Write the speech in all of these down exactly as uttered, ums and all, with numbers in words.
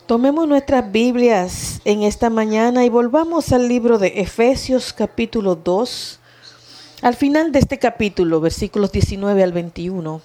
Tomemos nuestras Biblias en esta mañana y volvamos al libro de Efesios capítulo dos. Al final de este capítulo, versículos diecinueve al veintiuno.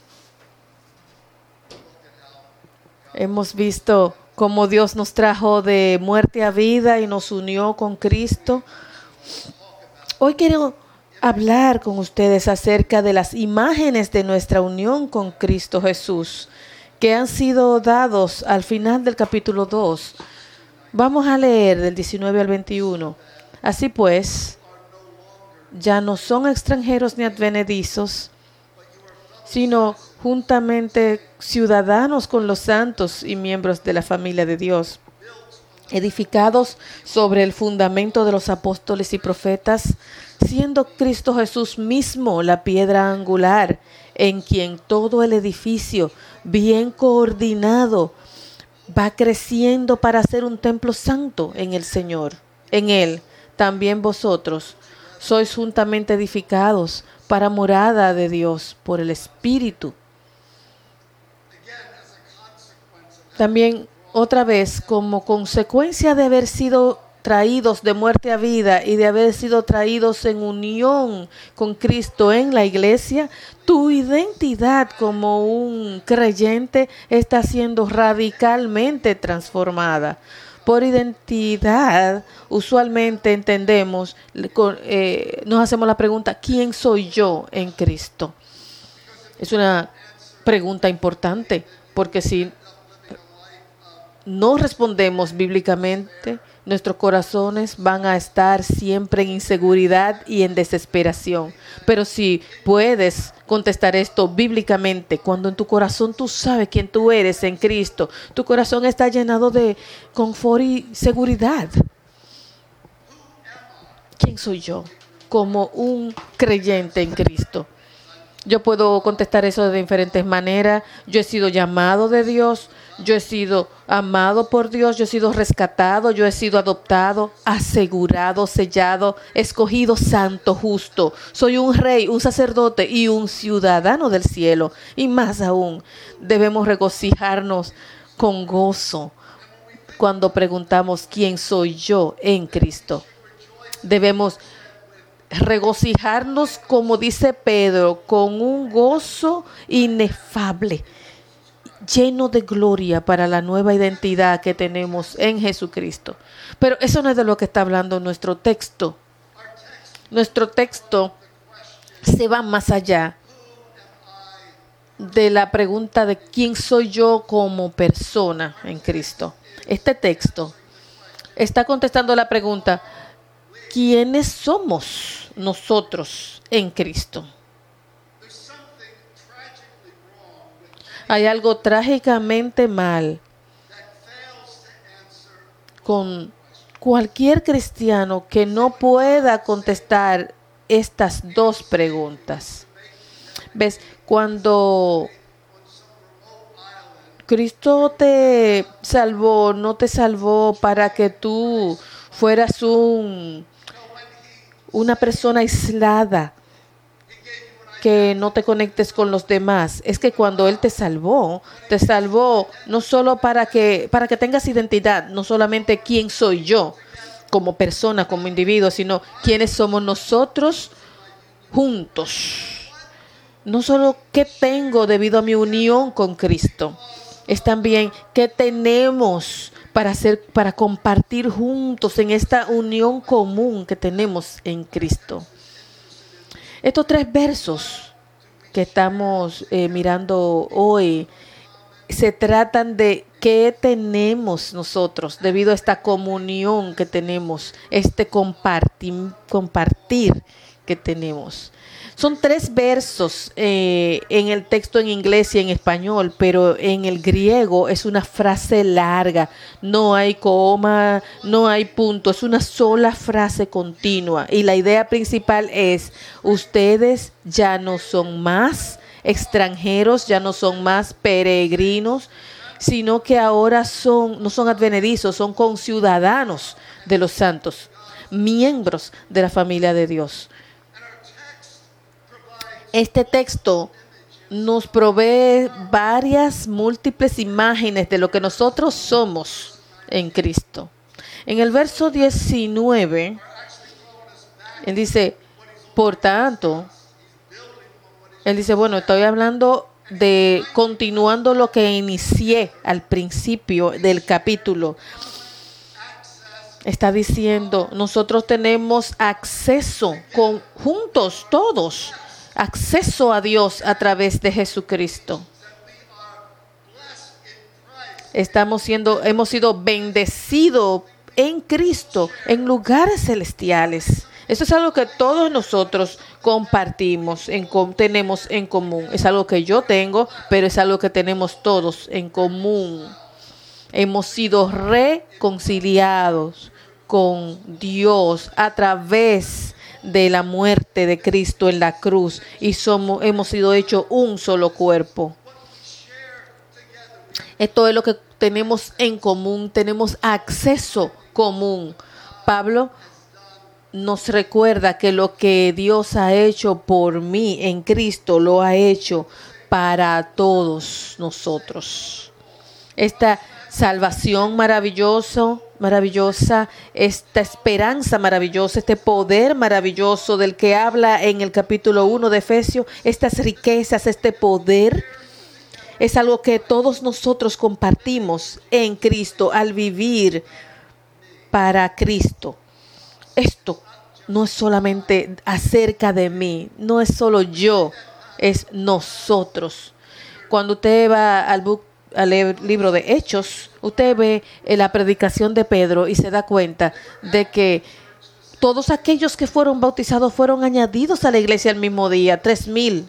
Hemos visto cómo Dios nos trajo de muerte a vida y nos unió con Cristo. Hoy quiero hablar con ustedes acerca de las imágenes de nuestra unión con Cristo Jesús, que han sido dados al final del capítulo dos. Vamos a leer del diecinueve al veintiuno. Así pues, ya no son extranjeros ni advenedizos, sino juntamente ciudadanos con los santos y miembros de la familia de Dios, edificados sobre el fundamento de los apóstoles y profetas, siendo Cristo Jesús mismo la piedra angular, en quien todo el edificio, bien coordinado, va creciendo para ser un templo santo en el Señor. En Él también vosotros sois juntamente edificados para morada de Dios por el Espíritu. También otra vez, como consecuencia de haber sido traídos de muerte a vida y de haber sido traídos en unión con Cristo en la iglesia, tu identidad como un creyente está siendo radicalmente transformada. Por identidad, usualmente entendemos, eh, nos hacemos la pregunta, ¿quién soy yo en Cristo? Es una pregunta importante, porque si no respondemos bíblicamente, nuestros corazones van a estar siempre en inseguridad y en desesperación. Pero si puedes contestar esto bíblicamente, cuando en tu corazón tú sabes quién tú eres en Cristo, tu corazón está llenado de confort y seguridad. ¿Quién soy yo como un creyente en Cristo? Yo puedo contestar eso de diferentes maneras. Yo he sido llamado de Dios, yo he sido amado por Dios, yo he sido rescatado, yo he sido adoptado, asegurado, sellado, escogido, santo, justo. Soy un rey, un sacerdote y un ciudadano del cielo. Y más aún, debemos regocijarnos con gozo cuando preguntamos quién soy yo en Cristo. Debemos regocijarnos, como dice Pedro, con un gozo inefable, lleno de gloria para la nueva identidad que tenemos en Jesucristo. Pero eso no es de lo que está hablando nuestro texto. Nuestro texto se va más allá de la pregunta de quién soy yo como persona en Cristo. Este texto está contestando la pregunta, ¿quiénes somos nosotros en Cristo? Hay algo trágicamente mal con cualquier cristiano que no pueda contestar estas dos preguntas. ¿Ves? Cuando Cristo te salvó, no te salvó para que tú fueras un una persona aislada, que no te conectes con los demás. Es que cuando Él te salvó, te salvó no solo para que, para que tengas identidad, no solamente quién soy yo como persona, como individuo, sino quiénes somos nosotros juntos. No solo qué tengo debido a mi unión con Cristo, es también qué tenemos para hacer, para compartir juntos en esta unión común que tenemos en Cristo. Estos tres versos que estamos eh, mirando hoy se tratan de qué tenemos nosotros debido a esta comunión que tenemos, este compartir, compartir que tenemos. Son tres versos eh, en el texto en inglés y en español, pero en el griego es una frase larga. No hay coma, no hay punto, es una sola frase continua. Y la idea principal es, ustedes ya no son más extranjeros, ya no son más peregrinos, sino que ahora son, no son advenedizos, son conciudadanos de los santos, miembros de la familia de Dios. Este texto nos provee varias múltiples imágenes de lo que nosotros somos en Cristo. En el verso diecinueve, él dice, por tanto, él dice, bueno, estoy hablando de continuando lo que inicié al principio del capítulo. Está diciendo, nosotros tenemos acceso con, juntos, todos, acceso a Dios a través de Jesucristo. Estamos siendo, hemos sido bendecidos en Cristo, en lugares celestiales. Eso es algo que todos nosotros compartimos, en, tenemos en común. Es algo que yo tengo, pero es algo que tenemos todos en común. Hemos sido reconciliados con Dios a través de la muerte de Cristo en la cruz y somos, hemos sido hechos un solo cuerpo. Esto es lo que tenemos en común, tenemos acceso común. Pablo nos recuerda que lo que Dios ha hecho por mí en Cristo lo ha hecho para todos nosotros. Esta salvación maravillosa, maravillosa, esta esperanza maravillosa, este poder maravilloso del que habla en el capítulo uno de Efesios, estas riquezas, este poder, es algo que todos nosotros compartimos en Cristo al vivir para Cristo. Esto no es solamente acerca de mí, no es solo yo, es nosotros. Cuando usted va al, book, al libro de Hechos, usted ve la predicación de Pedro y se da cuenta de que todos aquellos que fueron bautizados fueron añadidos a la iglesia el mismo día, tres mil.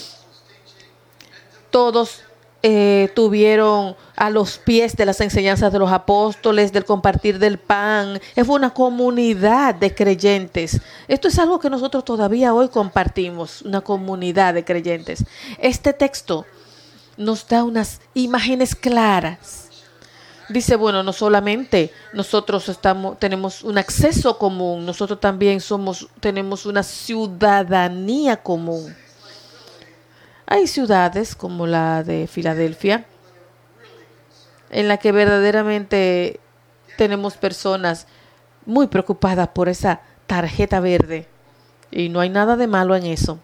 Todos Eh, tuvieron a los pies de las enseñanzas de los apóstoles, del compartir del pan. Fue una comunidad de creyentes. Esto es algo que nosotros todavía hoy compartimos, una comunidad de creyentes. Este texto nos da unas imágenes claras. Dice, bueno, no solamente nosotros estamos, tenemos un acceso común, nosotros también somos, tenemos una ciudadanía común. Hay ciudades como la de Filadelfia, en la que verdaderamente tenemos personas muy preocupadas por esa tarjeta verde. Y no hay nada de malo en eso.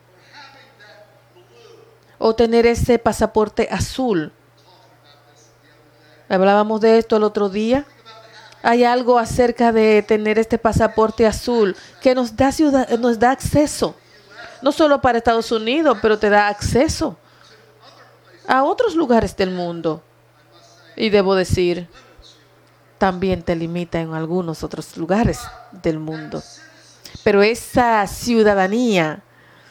O tener ese pasaporte azul. Hablábamos de esto el otro día. Hay algo acerca de tener este pasaporte azul que nos da ciudad, nos da acceso. No solo para Estados Unidos, pero te da acceso a otros lugares del mundo. Y debo decir, también te limita en algunos otros lugares del mundo. Pero esa ciudadanía,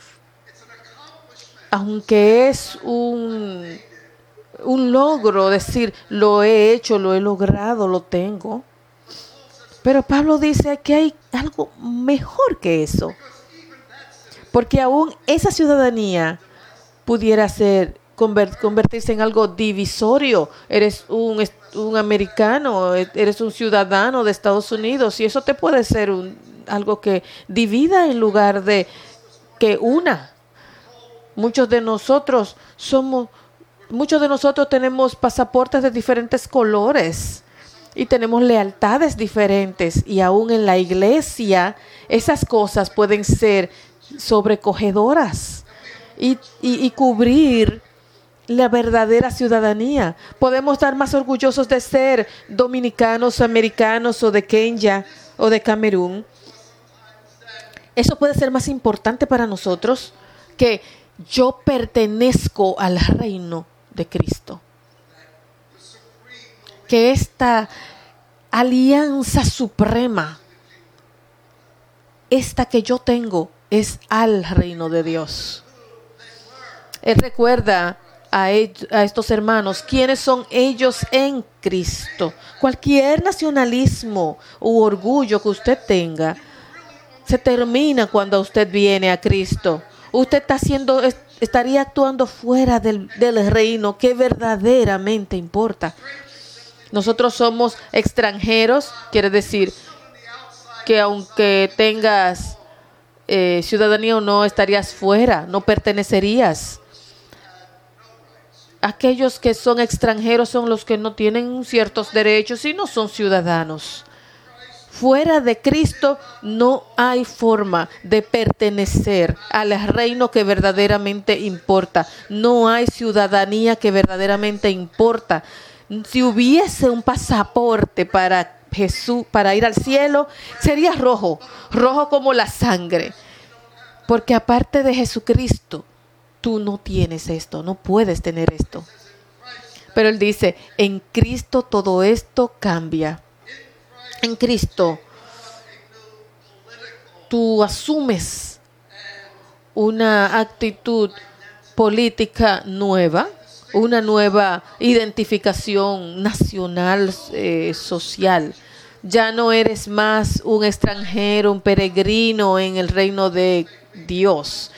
aunque es un, un logro, decir, lo he hecho, lo he logrado, lo tengo. Pero Pablo dice que hay algo mejor que eso. Porque aún esa ciudadanía pudiera ser convertirse en algo divisorio. Eres un, un americano, eres un ciudadano de Estados Unidos y eso te puede ser un, algo que divida en lugar de que una. Muchos de nosotros somos, muchos de nosotros tenemos pasaportes de diferentes colores y tenemos lealtades diferentes y aún en la iglesia esas cosas pueden ser sobrecogedoras y, y, y cubrir la verdadera ciudadanía. Podemos estar más orgullosos de ser dominicanos, americanos o de Kenia o de Camerún. Eso puede ser más importante para nosotros que yo pertenezco al reino de Cristo. Que esta alianza suprema, esta que yo tengo, es al reino de Dios. Él recuerda a, ellos, a estos hermanos quiénes son ellos en Cristo. Cualquier nacionalismo u orgullo que usted tenga se termina cuando usted viene a Cristo. Usted está haciendo, estaría actuando fuera del, del reino que verdaderamente importa. Nosotros somos extranjeros, quiere decir que aunque tengas eh, ciudadanía o no, estarías fuera, no pertenecerías. aquellos que son extranjeros son los que no tienen ciertos derechos y no son ciudadanos. Fuera de Cristo no hay forma de pertenecer al reino que verdaderamente importa. No hay ciudadanía que verdaderamente importa. Si hubiese un pasaporte para Jesús, para ir al cielo, sería rojo, rojo como la sangre. Porque aparte de Jesucristo, tú no tienes esto, no puedes tener esto. Pero Él dice, en Cristo todo esto cambia. En Cristo, tú asumes una actitud política nueva, una nueva identificación nacional, eh, social. Ya no eres más un extranjero, un peregrino en el reino de Dios.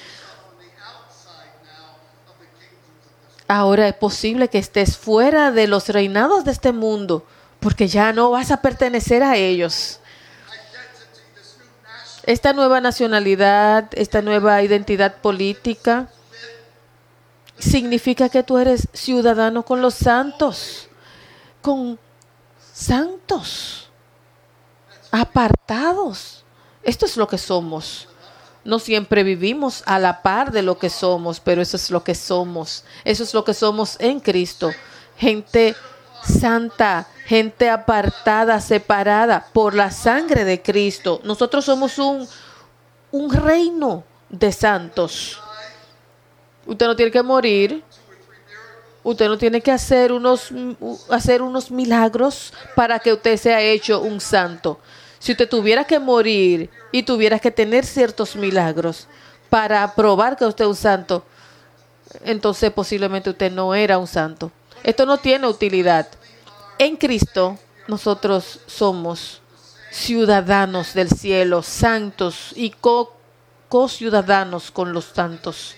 Ahora es posible que estés fuera de los reinados de este mundo, porque ya no vas a pertenecer a ellos. Esta nueva nacionalidad, esta nueva identidad política, significa que tú eres ciudadano con los santos, con santos, apartados. Esto es lo que somos. No siempre vivimos a la par de lo que somos, pero eso es lo que somos. Eso es lo que somos en Cristo. Gente santa, gente apartada, separada por la sangre de Cristo. Nosotros somos un, un reino de santos. Usted no tiene que morir. Usted no tiene que hacer unos, hacer unos milagros para que usted sea hecho un santo. Si usted tuviera que morir y tuviera que tener ciertos milagros para probar que usted es un santo, entonces posiblemente usted no era un santo. Esto no tiene utilidad. En Cristo nosotros somos ciudadanos del cielo, santos y co- co-ciudadanos con los santos.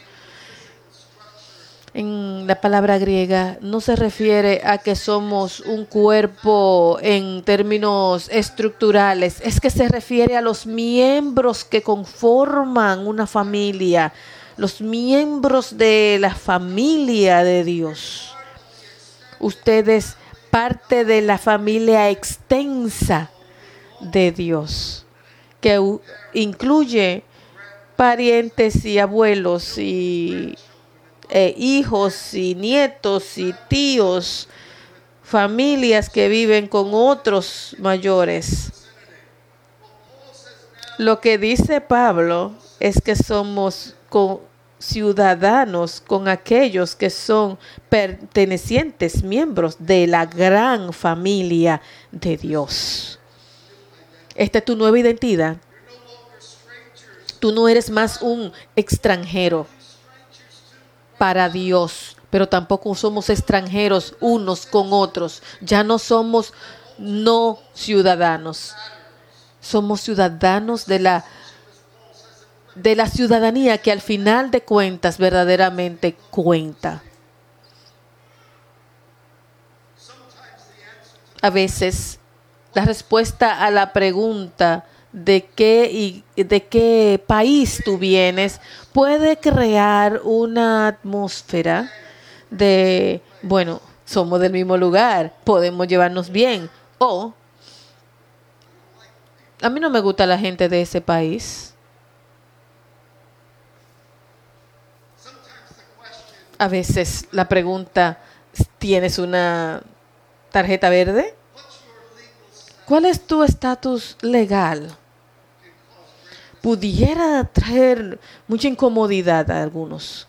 En la palabra griega no se refiere a que somos un cuerpo en términos estructurales, es que se refiere a los miembros que conforman una familia, los miembros de la familia de Dios. Ustedes parte de la familia extensa de Dios, que u- incluye parientes y abuelos y eh, hijos y nietos y tíos, familias que viven con otros mayores. Lo que dice Pablo es que somos co- ciudadanos con aquellos que son pertenecientes, miembros de la gran familia de Dios. Esta es tu nueva identidad. Tú no eres más un extranjero para Dios, pero tampoco somos extranjeros unos con otros. Ya no somos no ciudadanos. Somos ciudadanos de la de la ciudadanía que al final de cuentas verdaderamente cuenta. A veces la respuesta a la pregunta de qué y de qué país tú vienes puede crear una atmósfera de, bueno, somos del mismo lugar, podemos llevarnos bien, o a mí no me gusta la gente de ese país. A veces la pregunta, ¿tienes una tarjeta verde? ¿Cuál es tu estatus legal? Pudiera traer mucha incomodidad a algunos.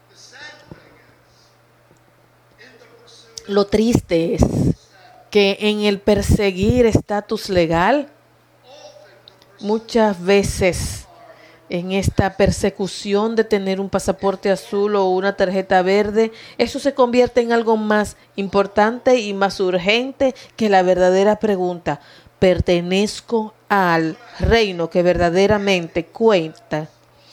Lo triste es que en el perseguir estatus legal, muchas veces en esta persecución de tener un pasaporte azul o una tarjeta verde, eso se convierte en algo más importante y más urgente que la verdadera pregunta: ¿pertenezco al reino que verdaderamente cuenta?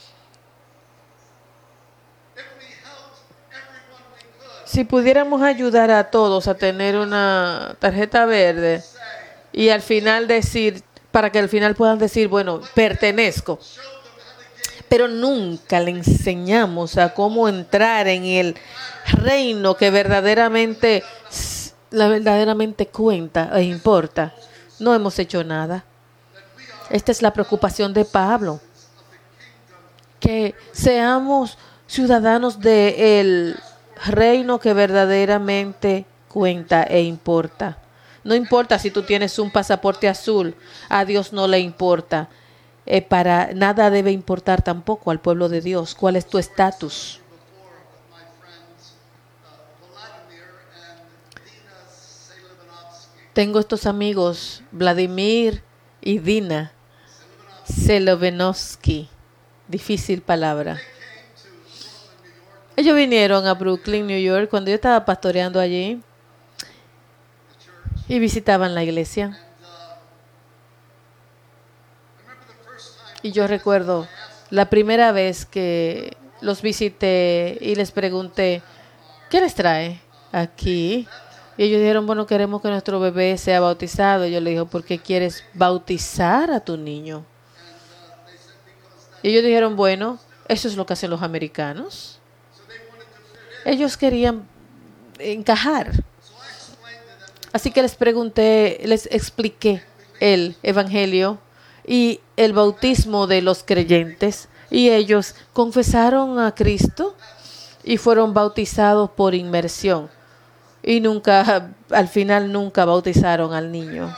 Si pudiéramos ayudar a todos a tener una tarjeta verde y al final decir, para que al final puedan decir, bueno, pertenezco. pero nunca le enseñamos a cómo entrar en el reino que verdaderamente, la verdaderamente cuenta e importa. No hemos hecho nada. Esta es la preocupación de Pablo, que seamos ciudadanos del reino que verdaderamente cuenta e importa. No importa si tú tienes un pasaporte azul, a Dios no le importa. Eh, para nada debe importar tampoco al pueblo de Dios cuál es tu estatus. Tengo estos amigos, Vladimir y Dina Selivanovsky, difícil palabra. Ellos vinieron a Brooklyn, New York, cuando yo estaba pastoreando allí y visitaban la iglesia. Y yo recuerdo la primera vez que los visité y les pregunté, ¿qué les trae aquí? Y ellos dijeron, bueno, queremos que nuestro bebé sea bautizado. Y yo le dije, ¿por qué quieres bautizar a tu niño? Y ellos dijeron, bueno, eso es lo que hacen los americanos. Ellos querían encajar. Así que les pregunté, les expliqué el evangelio y el bautismo de los creyentes. Y ellos confesaron a Cristo y fueron bautizados por inmersión. Y nunca, al final nunca bautizaron al niño.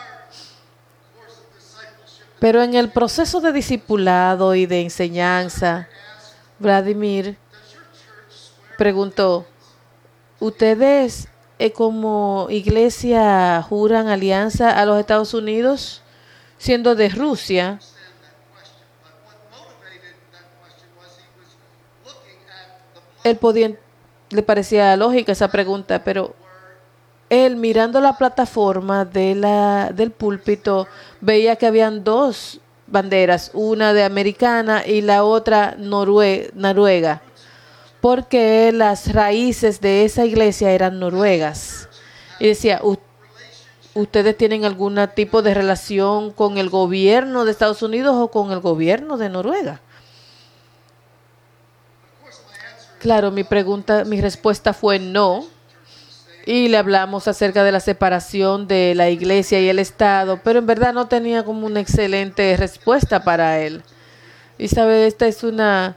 Pero en el proceso de discipulado y de enseñanza, Vladimir preguntó, ¿ustedes eh, como iglesia juran alianza a los Estados Unidos siendo de Rusia? Él podía, le parecía lógica esa pregunta, pero él, mirando la plataforma de la, del púlpito, veía que habían dos banderas, una de americana y la otra norue, noruega, porque las raíces de esa iglesia eran noruegas. Y decía, ¿ustedes tienen algún tipo de relación con el gobierno de Estados Unidos o con el gobierno de Noruega? Claro, mi pregunta, mi respuesta fue no. Y le hablamos acerca de la separación de la iglesia y el Estado, pero en verdad no tenía como una excelente respuesta para él. Y sabe, esta es una,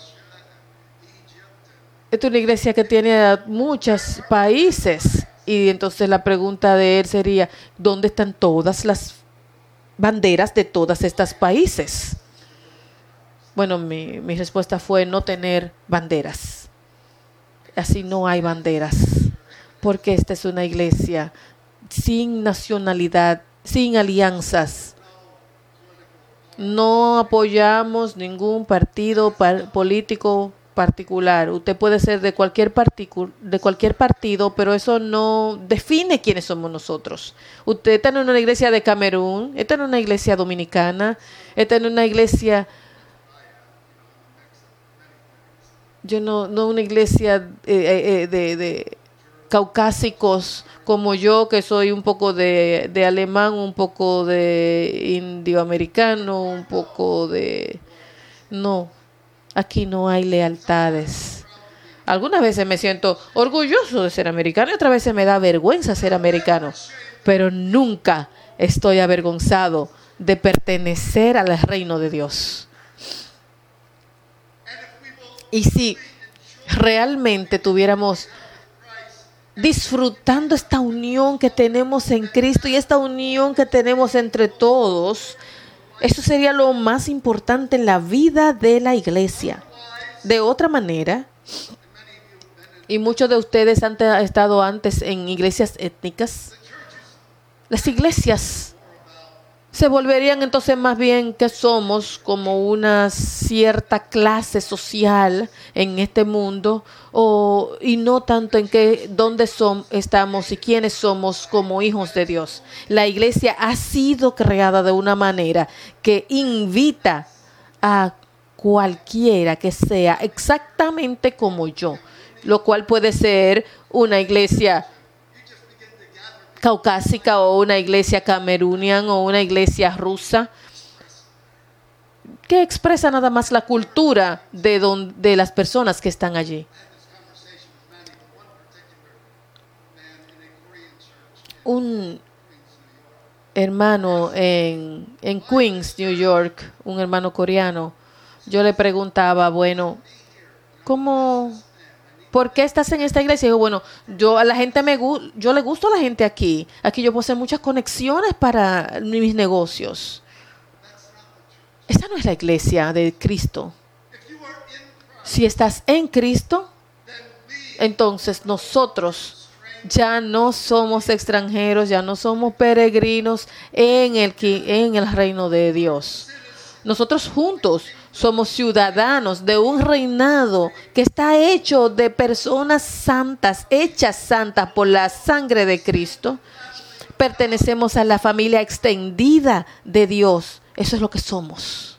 esta es una iglesia que tiene muchos países. Y entonces la pregunta de él sería, ¿dónde están todas las banderas de todos estos países? Bueno, mi, mi respuesta fue no tener banderas. Así no hay banderas. Porque esta es una iglesia sin nacionalidad, sin alianzas. No apoyamos ningún partido par- político particular. Usted puede ser de cualquier, particu- de cualquier partido, pero eso no define quiénes somos nosotros. Usted está en una iglesia de Camerún, está en una iglesia dominicana, está en una iglesia... Yo no, no una iglesia eh, eh, de... de caucásicos como yo, que soy un poco de, de alemán, un poco de indioamericano, un poco de... No, aquí no hay lealtades. Algunas veces me siento orgulloso de ser americano y otras veces me da vergüenza ser americano, pero nunca estoy avergonzado de pertenecer al reino de Dios. Y si realmente tuviéramos disfrutando esta unión que tenemos en Cristo y esta unión que tenemos entre todos, eso sería lo más importante en la vida de la iglesia. De otra manera, y muchos de ustedes han estado antes en iglesias étnicas, las iglesias se volverían entonces más bien que somos como una cierta clase social en este mundo, o, y no tanto en que dónde son, estamos y quiénes somos como hijos de Dios. La iglesia ha sido creada de una manera que invita a cualquiera que sea exactamente como yo, lo cual puede ser una iglesia caucásica o una iglesia cameruniana o una iglesia rusa, que expresa nada más la cultura de, don, de las personas que están allí. Un hermano en, en Queens, New York, un hermano coreano, yo le preguntaba, bueno, ¿cómo, por qué estás en esta iglesia? Y dijo, bueno, yo a la gente me yo le gusto a la gente aquí. Aquí yo puedo hacer muchas conexiones para mis negocios. Esa no es la iglesia de Cristo. Si estás en Cristo, entonces nosotros ya no somos extranjeros, ya no somos peregrinos en el, en el reino de Dios. Nosotros juntos somos ciudadanos de un reinado que está hecho de personas santas, hechas santas por la sangre de Cristo. Pertenecemos a la familia extendida de Dios. Eso es lo que somos.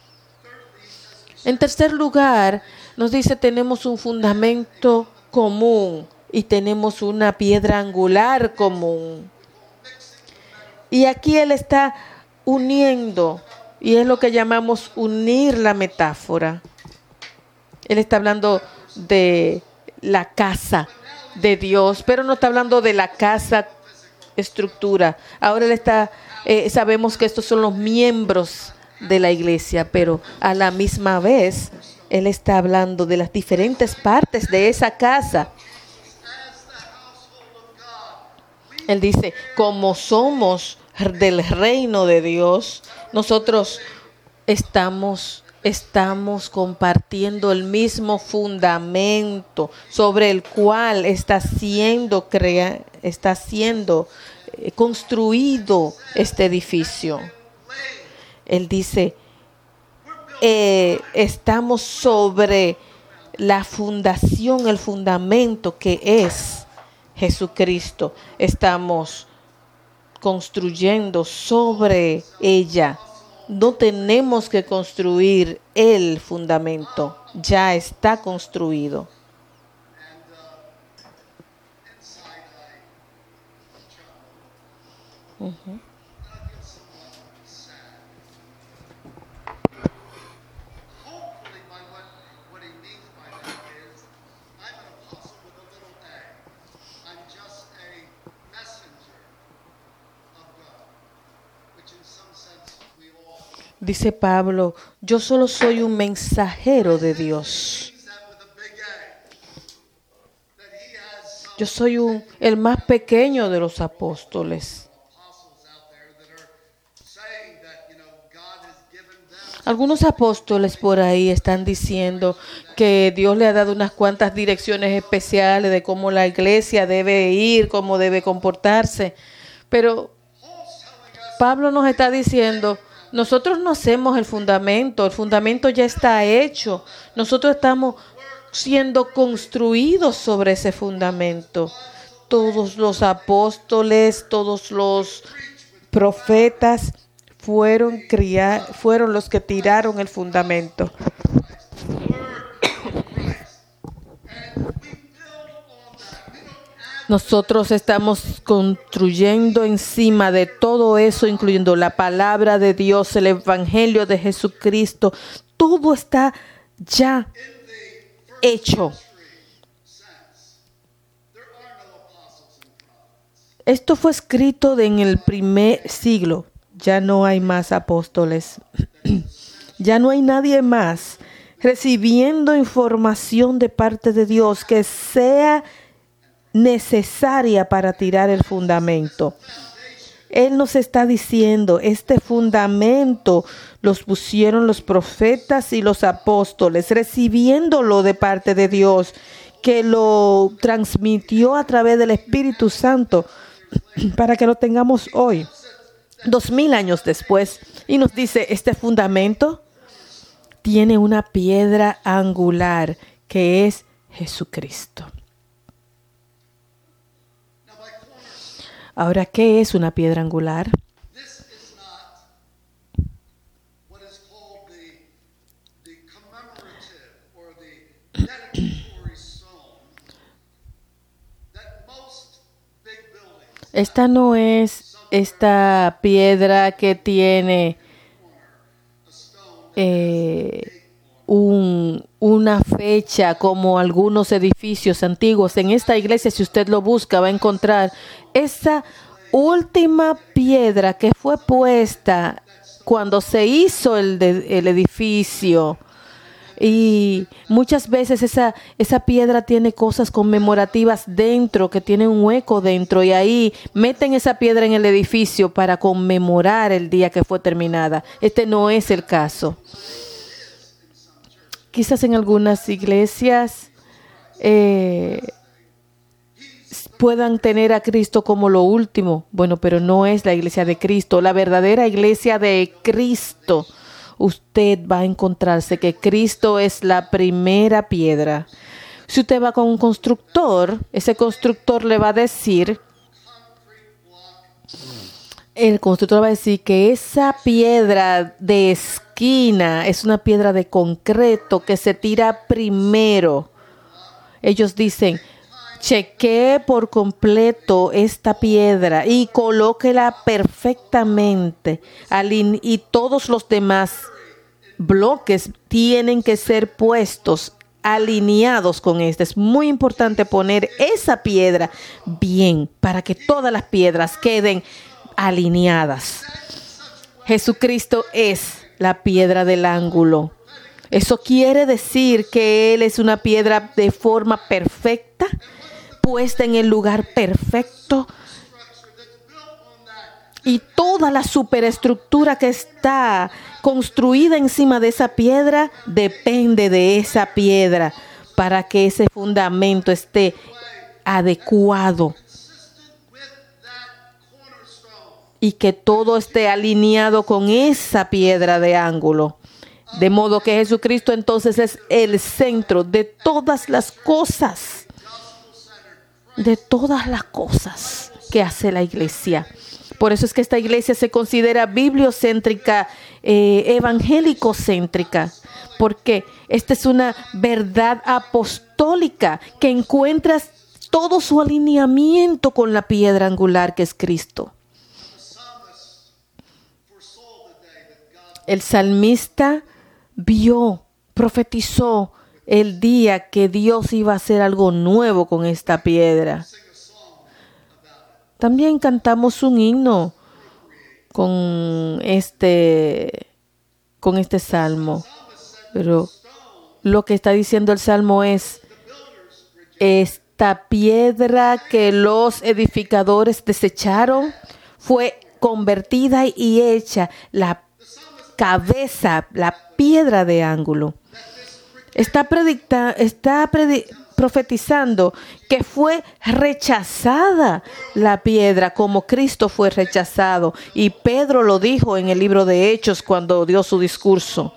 En tercer lugar, nos dice, tenemos un fundamento común y tenemos una piedra angular común. Y aquí él está uniendo, y es lo que llamamos unir la metáfora. Él está hablando de la casa de Dios, pero no está hablando de la casa estructura. Ahora él está, eh, sabemos que estos son los miembros de la iglesia, pero a la misma vez él está hablando de las diferentes partes de esa casa. Él dice, como somos del reino de Dios, nosotros estamos, estamos compartiendo el mismo fundamento sobre el cual está siendo, crea, está siendo eh, construido este edificio. Él dice, eh, estamos sobre la fundación, el fundamento que es Jesucristo. Estamos construyendo sobre ella. No tenemos que construir el fundamento. Ya está construido. Uh-huh. Dice Pablo, yo solo soy un mensajero de Dios. Yo soy un, el más pequeño de los apóstoles. Algunos apóstoles por ahí están diciendo que Dios le ha dado unas cuantas direcciones especiales de cómo la iglesia debe ir, cómo debe comportarse. Pero Pablo nos está diciendo, nosotros no hacemos el fundamento, el fundamento ya está hecho. Nosotros estamos siendo construidos sobre ese fundamento. Todos los apóstoles, todos los profetas fueron, criar, fueron los que tiraron el fundamento. Nosotros estamos construyendo encima de todo eso, incluyendo la palabra de Dios, el evangelio de Jesucristo. Todo está ya hecho. Esto fue escrito en el primer siglo. Ya no hay más apóstoles. Ya no hay nadie más recibiendo información de parte de Dios que sea necesaria para tirar el fundamento. Él nos está diciendo, este fundamento los pusieron los profetas y los apóstoles, recibiéndolo de parte de Dios, que lo transmitió a través del Espíritu Santo para que lo tengamos hoy, dos mil años después. Y nos dice, este fundamento tiene una piedra angular que es Jesucristo. Ahora, ¿qué es una piedra angular? Esta no es esta piedra que tiene eh, un, una fecha como algunos edificios antiguos. En esta iglesia, si usted lo busca, va a encontrar esa última piedra que fue puesta cuando se hizo el, de, el edificio. Y muchas veces esa, esa piedra tiene cosas conmemorativas dentro, que tiene un hueco dentro, y ahí meten esa piedra en el edificio para conmemorar el día que fue terminada. Este no es el caso. Quizás en algunas iglesias eh, puedan tener a Cristo como lo último. Bueno, pero no es la iglesia de Cristo. La verdadera iglesia de Cristo, usted va a encontrarse que Cristo es la primera piedra. Si usted va con un constructor, ese constructor le va a decir, el constructor va a decir que esa piedra de esquina es una piedra de concreto que se tira primero. Ellos dicen, chequee por completo esta piedra y colóquela perfectamente. Y todos los demás bloques tienen que ser puestos alineados con este. Es muy importante poner esa piedra bien para que todas las piedras queden alineadas. Jesucristo es la piedra del ángulo. Eso quiere decir que Él es una piedra de forma perfecta, puesta en el lugar perfecto, y toda la superestructura que está construida encima de esa piedra depende de esa piedra para que ese fundamento esté adecuado y que todo esté alineado con esa piedra de ángulo. De modo que Jesucristo entonces es el centro de todas las cosas, de todas las cosas que hace la iglesia. Por eso es que esta iglesia se considera bibliocéntrica, eh, evangélico-céntrica, porque esta es una verdad apostólica que encuentra todo su alineamiento con la piedra angular que es Cristo. El salmista vio, profetizó el día que Dios iba a hacer algo nuevo con esta piedra. También cantamos un himno con este, con este salmo. Pero lo que está diciendo el salmo es, esta piedra que los edificadores desecharon fue convertida y hecha la cabeza, la piedra de ángulo. Está, predicta, está predi, profetizando que fue rechazada la piedra como Cristo fue rechazado. Y Pedro lo dijo en el libro de Hechos cuando dio su discurso.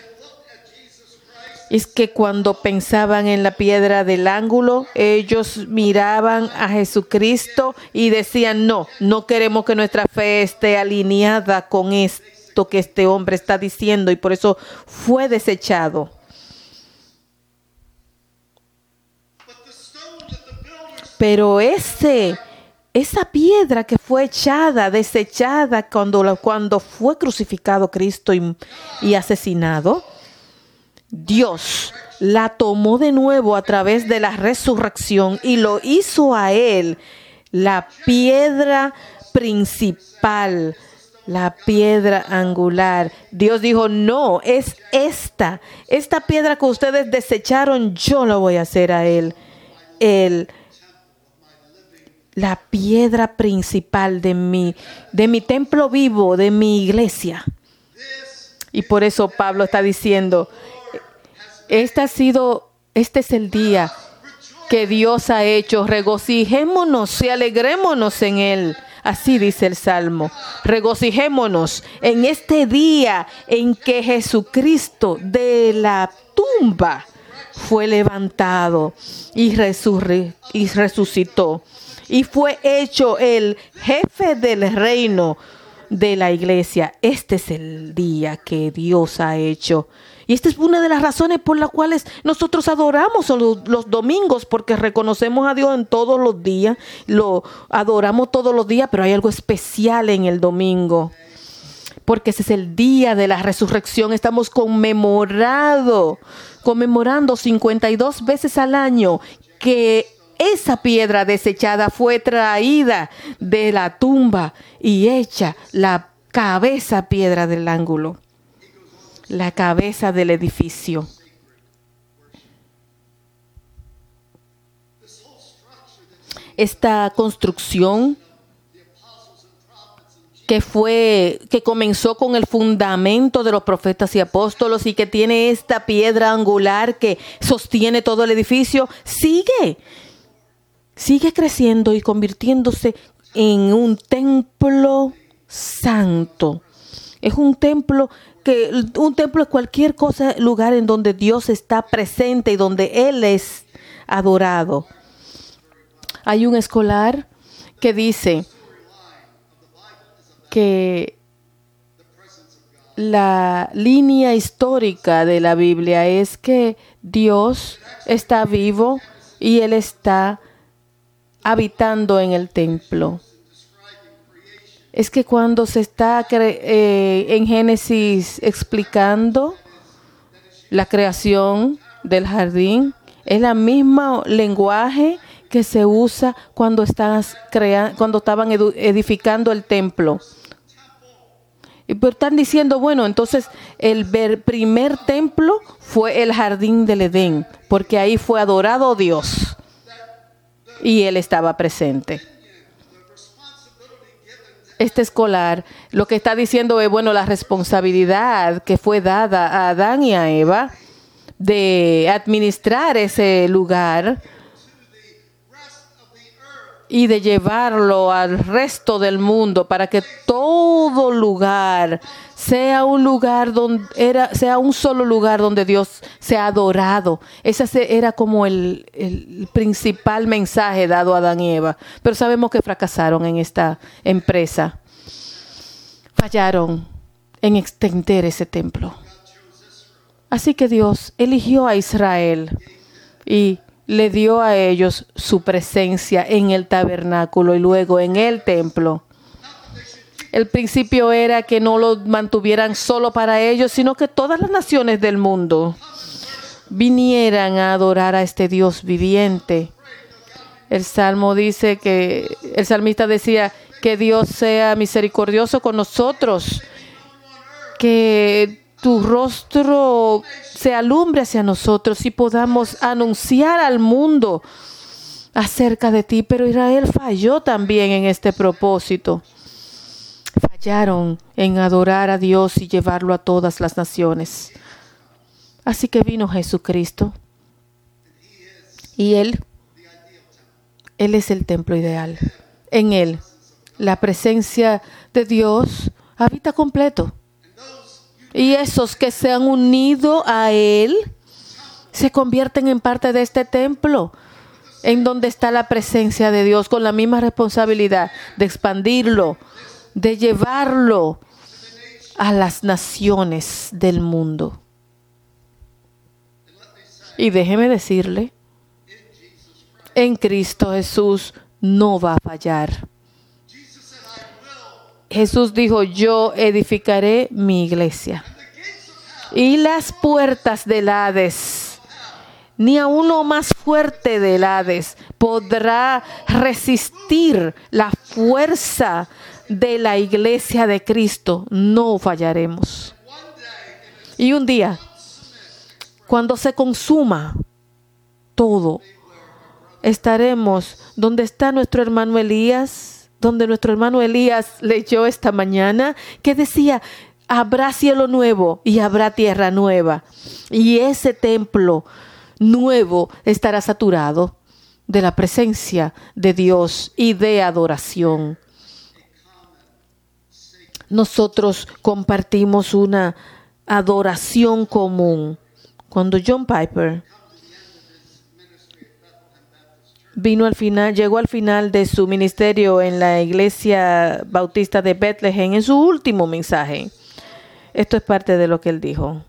Es que cuando pensaban en la piedra del ángulo, ellos miraban a Jesucristo y decían, no, no queremos que nuestra fe esté alineada con esto que este hombre está diciendo, y por eso fue desechado. Pero ese, esa piedra que fue echada, desechada cuando, cuando fue crucificado Cristo y, y asesinado, Dios la tomó de nuevo a través de la resurrección y lo hizo a Él la piedra principal, la piedra angular. Dios dijo, no, es esta, esta piedra que ustedes desecharon, yo la voy a hacer a Él, Él, la piedra principal de mi, de mi templo vivo, de mi iglesia. Y por eso Pablo está diciendo, este ha sido, este es el día que Dios ha hecho. Regocijémonos y alegrémonos en Él. Así dice el Salmo. Regocijémonos en este día en que Jesucristo de la tumba fue levantado y, resurre, y resucitó. Y fue hecho el jefe del reino de la iglesia. Este es el día que Dios ha hecho. Y esta es una de las razones por las cuales nosotros adoramos los, los domingos, porque reconocemos a Dios en todos los días, lo adoramos todos los días, pero hay algo especial en el domingo. porque ese es el día de la resurrección. Estamos conmemorando, conmemorando cincuenta y dos veces al año que esa piedra desechada fue traída de la tumba y hecha la cabeza piedra del ángulo, la cabeza del edificio. Esta construcción que fue, que comenzó con el fundamento de los profetas y apóstolos y que tiene esta piedra angular que sostiene todo el edificio, sigue, sigue creciendo y convirtiéndose en un templo santo. Es un templo que, un templo es cualquier cosa, lugar en donde Dios está presente y donde Él es adorado. Hay un escolar que dice que la línea histórica de la Biblia es que Dios está vivo y Él está habitando en el templo. Es que cuando se está eh, en Génesis explicando la creación del jardín, es el mismo lenguaje que se usa cuando, estás crea- cuando estaban edu- edificando el templo. Y pero están diciendo, bueno, entonces el ver- primer templo fue el jardín del Edén, porque ahí fue adorado Dios y Él estaba presente. Este escolar lo que está diciendo es, bueno, la responsabilidad que fue dada a Adán y a Eva de administrar ese lugar y de llevarlo al resto del mundo para que todo lugar sea un lugar donde era, sea un solo lugar donde Dios sea adorado. Ese era como el, el principal mensaje dado a Adán y Eva. Pero sabemos que fracasaron en esta empresa. Fallaron en extender ese templo. Así que Dios eligió a Israel y le dio a ellos su presencia en el tabernáculo y luego en el templo. El principio era que no lo mantuvieran solo para ellos, sino que todas las naciones del mundo vinieran a adorar a este Dios viviente. El salmo dice que, el salmista decía que Dios sea misericordioso con nosotros, que tu rostro se alumbre hacia nosotros y podamos anunciar al mundo acerca de ti. Pero Israel falló también en este propósito. Fallaron en adorar a Dios y llevarlo a todas las naciones. Así que vino Jesucristo y Él, Él es el templo ideal. En Él, la presencia de Dios habita completo. Y esos que se han unido a Él se convierten en parte de este templo, en donde está la presencia de Dios, con la misma responsabilidad de expandirlo, de llevarlo a las naciones del mundo. Y déjeme decirle, en Cristo Jesús no va a fallar. Jesús dijo, yo edificaré mi iglesia. Y las puertas del Hades, ni a uno más fuerte del Hades, podrá resistir la fuerza de la iglesia de Cristo. No fallaremos. Y un día, cuando se consuma todo, estaremos donde está nuestro hermano Elías, donde nuestro hermano Elías leyó esta mañana, que decía, habrá cielo nuevo y habrá tierra nueva. Y ese templo nuevo estará saturado de la presencia de Dios y de adoración. Nosotros compartimos una adoración común. Cuando John Piper vino al final, llegó al final de su ministerio en la Iglesia Bautista de Bethlehem, en su último mensaje, esto es parte de lo que él dijo.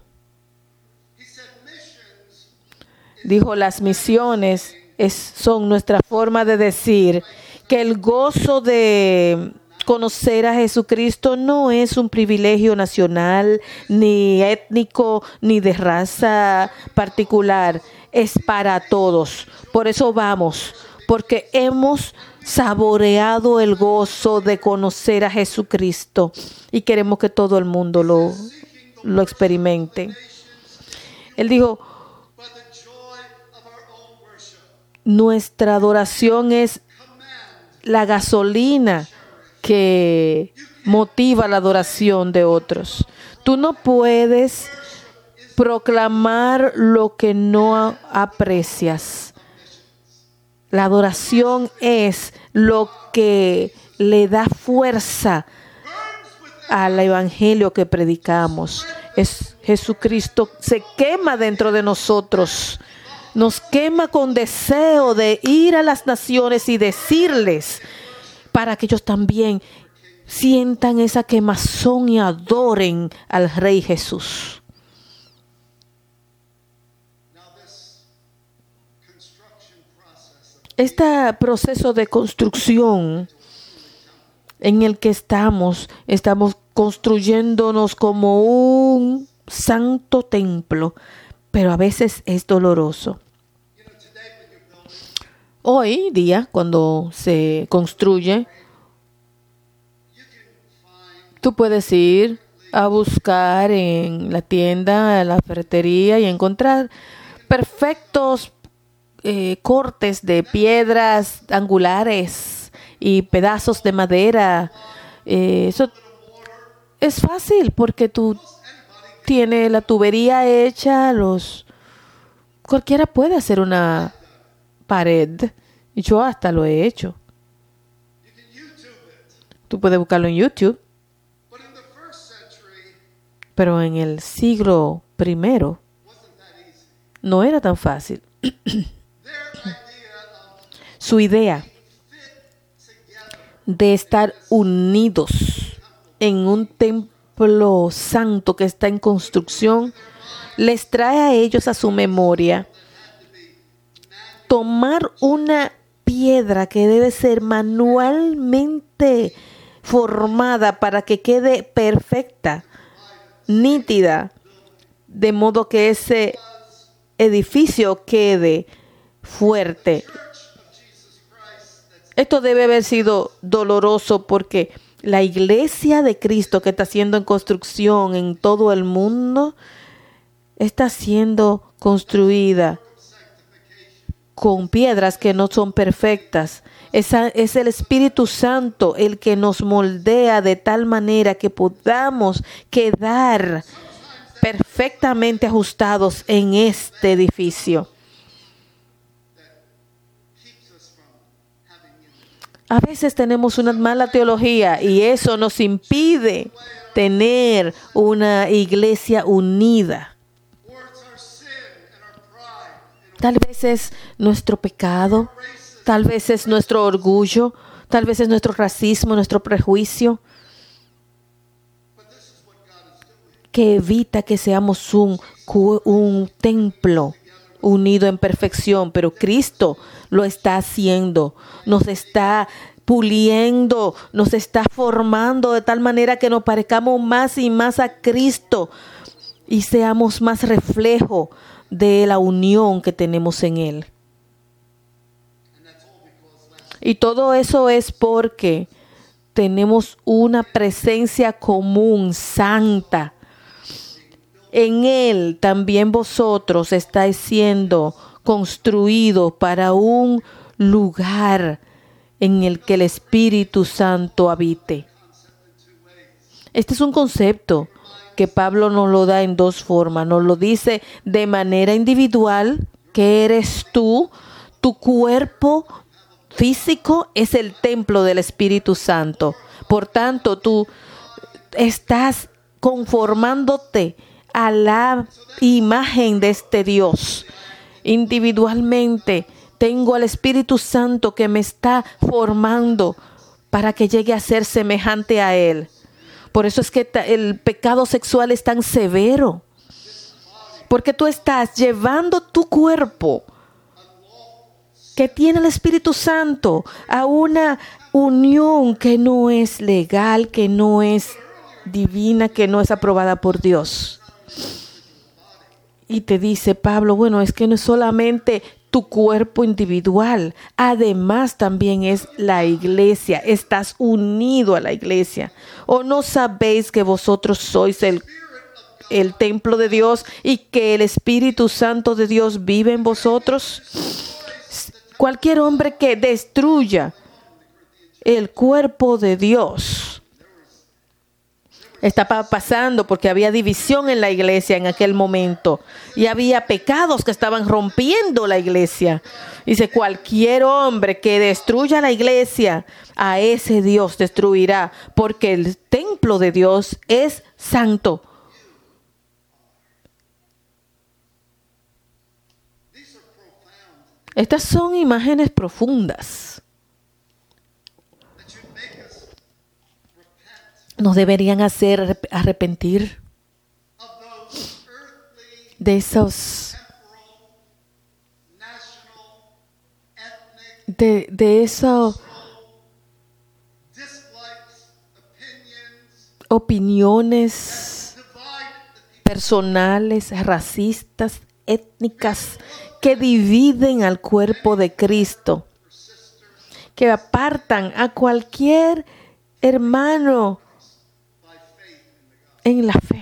Dijo, las misiones es, son nuestra forma de decir que el gozo de Conocer a Jesucristo no es un privilegio nacional, ni étnico, ni de raza particular. Es para todos. Por eso vamos, porque hemos saboreado el gozo de conocer a Jesucristo y queremos que todo el mundo lo, lo experimente. Él dijo, nuestra adoración es la gasolina que motiva la adoración de otros. Tú no puedes proclamar lo que no aprecias. La adoración es lo que le da fuerza al evangelio que predicamos. Es Jesucristo se quema dentro de nosotros. Nos quema con deseo de ir a las naciones y decirles para que ellos también sientan esa quemazón y adoren al Rey Jesús. Este proceso de construcción en el que estamos, estamos construyéndonos como un santo templo, pero a veces es doloroso. Hoy día, cuando se construye, tú puedes ir a buscar en la tienda, en la ferretería y encontrar perfectos eh, cortes de piedras angulares y pedazos de madera. Eh, eso es fácil porque tú tienes la tubería hecha, los cualquiera puede hacer una pared. Y yo hasta lo he hecho. Tú puedes buscarlo en YouTube. Pero en el siglo primero no era tan fácil. Su idea de estar unidos en un templo santo que está en construcción les trae a ellos a su memoria tomar una piedra que debe ser manualmente formada para que quede perfecta, nítida, de modo que ese edificio quede fuerte. Esto debe haber sido doloroso porque la iglesia de Cristo que está siendo en construcción en todo el mundo está siendo construida con piedras que no son perfectas. Esa, es el Espíritu Santo el que nos moldea de tal manera que podamos quedar perfectamente ajustados en este edificio. A veces tenemos una mala teología y eso nos impide tener una iglesia unida. Tal vez es nuestro pecado, tal vez es nuestro orgullo, tal vez es nuestro racismo, nuestro prejuicio, que evita que seamos un, un templo unido en perfección. Pero Cristo lo está haciendo, nos está puliendo, nos está formando de tal manera que nos parezcamos más y más a Cristo y seamos más reflejo de la unión que tenemos en Él. Y todo eso es porque tenemos una presencia común, santa. En Él también vosotros estáis siendo construidos para un lugar en el que el Espíritu Santo habite. Este es un concepto que Pablo nos lo da en dos formas. Nos lo dice de manera individual, que eres tú, tu cuerpo físico es el templo del Espíritu Santo. Por tanto, tú estás conformándote a la imagen de este Dios. Individualmente, tengo al Espíritu Santo que me está formando para que llegue a ser semejante a Él. Por eso es que el pecado sexual es tan severo. Porque tú estás llevando tu cuerpo que tiene el Espíritu Santo a una unión que no es legal, que no es divina, que no es aprobada por Dios. Y te dice Pablo, bueno, es que no es solamente tu cuerpo individual, además también es la iglesia, estás unido a la iglesia. ¿O no sabéis que vosotros sois el, el templo de Dios y que el Espíritu Santo de Dios vive en vosotros? Cualquier hombre que destruya el cuerpo de Dios estaba pasando porque había división en la iglesia en aquel momento y había pecados que estaban rompiendo la iglesia. Dice, cualquier hombre que destruya la iglesia, a ese Dios destruirá, porque el templo de Dios es santo. Estas son imágenes profundas. Nos deberían hacer arrepentir de esos, de, de esas opiniones personales, racistas, étnicas, que dividen al cuerpo de Cristo, que apartan a cualquier hermano en la fe.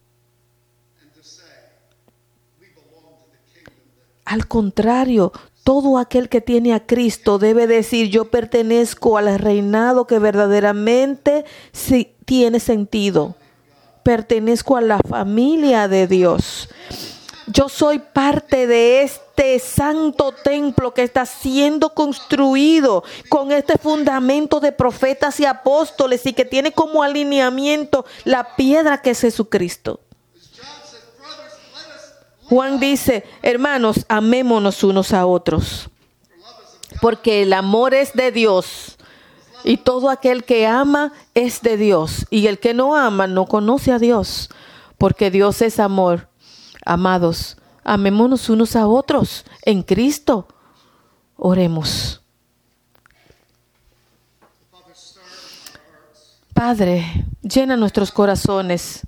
Al contrario, todo aquel que tiene a Cristo debe decir, yo pertenezco al reinado que verdaderamente sí tiene sentido. Pertenezco a la familia de Dios. Yo soy parte de este santo templo que está siendo construido con este fundamento de profetas y apóstoles y que tiene como alineamiento la piedra que es Jesucristo. Juan dice, hermanos, amémonos unos a otros, porque el amor es de Dios y todo aquel que ama es de Dios, y el que no ama no conoce a Dios, porque Dios es amor. Amados, amémonos unos a otros en Cristo. Oremos. Padre, llena nuestros corazones,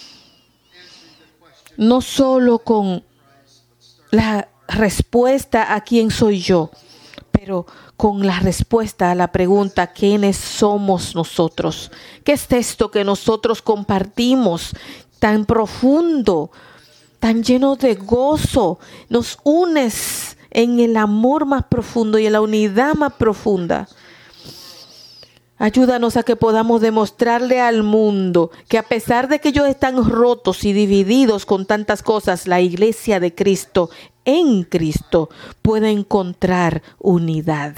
no solo con la respuesta a quién soy yo, pero con la respuesta a la pregunta, ¿quiénes somos nosotros? ¿Qué es esto que nosotros compartimos tan profundo, tan lleno de gozo? Nos unes en el amor más profundo y en la unidad más profunda. Ayúdanos a que podamos demostrarle al mundo que a pesar de que ellos están rotos y divididos con tantas cosas, la iglesia de Cristo, en Cristo, puede encontrar unidad.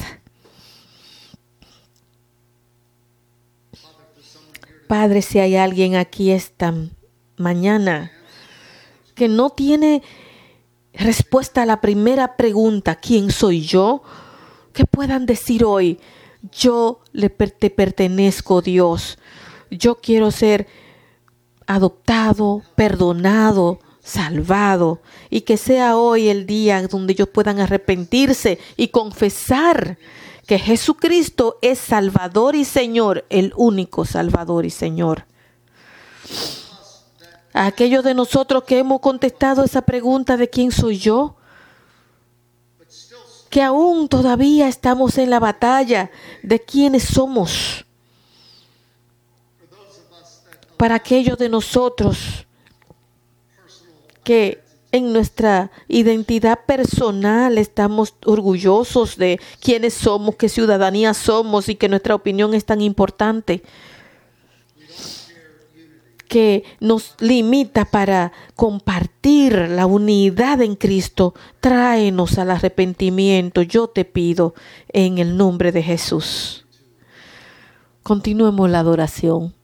Padre, si hay alguien aquí esta mañana que no tiene respuesta a la primera pregunta, ¿quién soy yo?, que puedan decir hoy, yo le te pertenezco, Dios. Yo quiero ser adoptado, perdonado, salvado. Y que sea hoy el día donde ellos puedan arrepentirse y confesar que Jesucristo es Salvador y Señor, el único Salvador y Señor. A aquellos de nosotros que hemos contestado esa pregunta de quién soy yo, que aún todavía estamos en la batalla de quiénes somos. Para aquellos de nosotros que en nuestra identidad personal estamos orgullosos de quiénes somos, qué ciudadanía somos y que nuestra opinión es tan importante, que nos limita para compartir la unidad en Cristo, tráenos al arrepentimiento, yo te pido, en el nombre de Jesús. Continuemos la adoración.